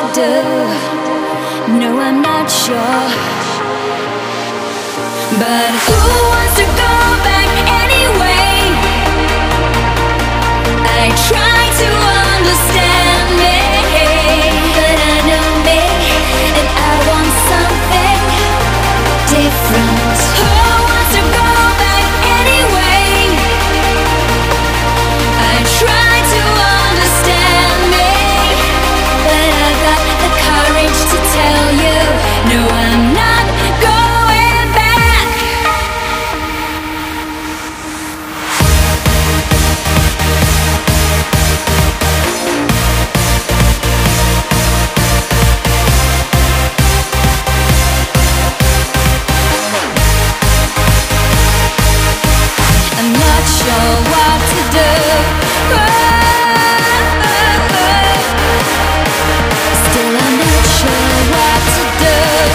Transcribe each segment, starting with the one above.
do. No, I'm not sure. But who wants to go back anyway? I try to understand me, but I know me, and I want something different. Who wants to go back anyway? I try to understand me, but I got the courage to tell you, no, I'm not going back. I'm not sure what to do. Still, I'm not sure what to do.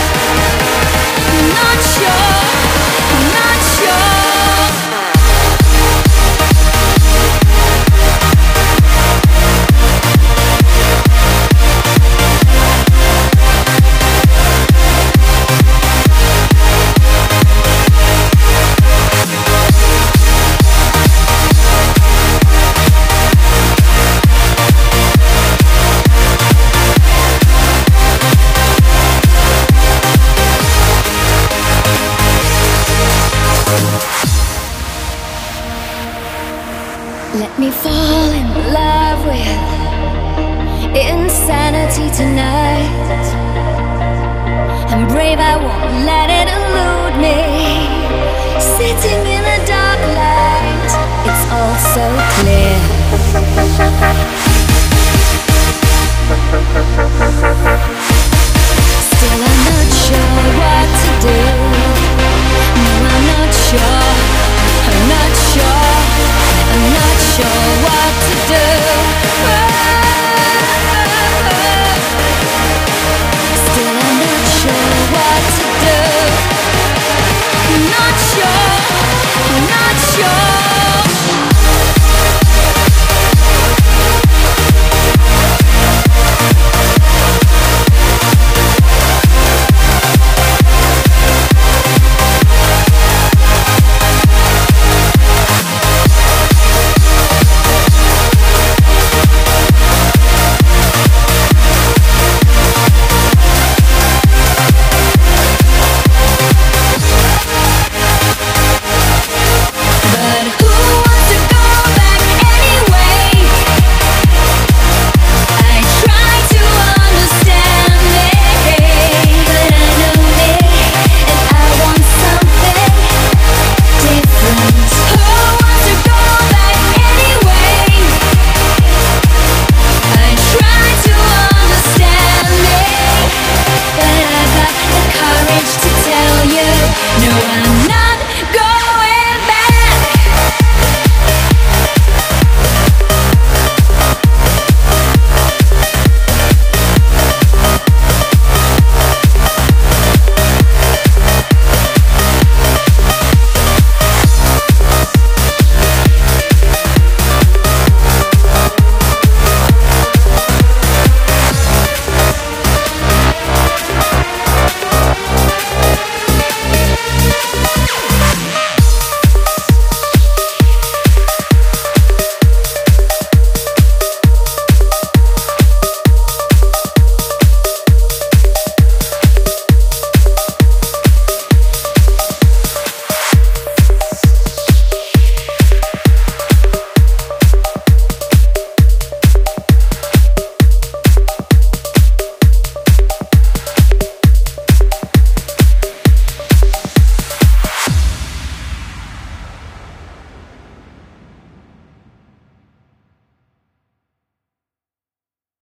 Not sure, not sure. Let me fall in love with insanity tonight. I'm brave, I won't let it elude me. Sitting in a dark light, it's all so clear.